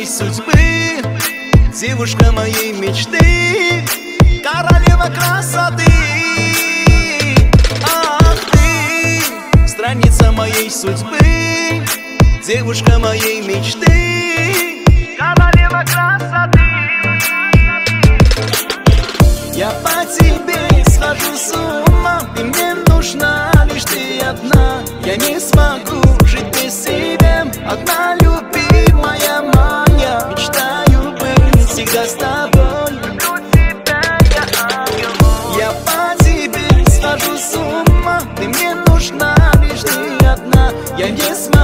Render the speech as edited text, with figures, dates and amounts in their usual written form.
судьбы, девушка моей мечты, королева красоты. Ах ты, страница моей судьбы, девушка моей мечты, королева красоты. Я по тебе схожу с ума, ты мне нужна лишь ты одна. Я не смогу жить без тебя, одна любимая моя. Мечтаю быть всегда с тобой, люблю тебя, я ангел мой. Я по тебе схожу с ума, ты мне нужна лишь ты одна. Я не смогу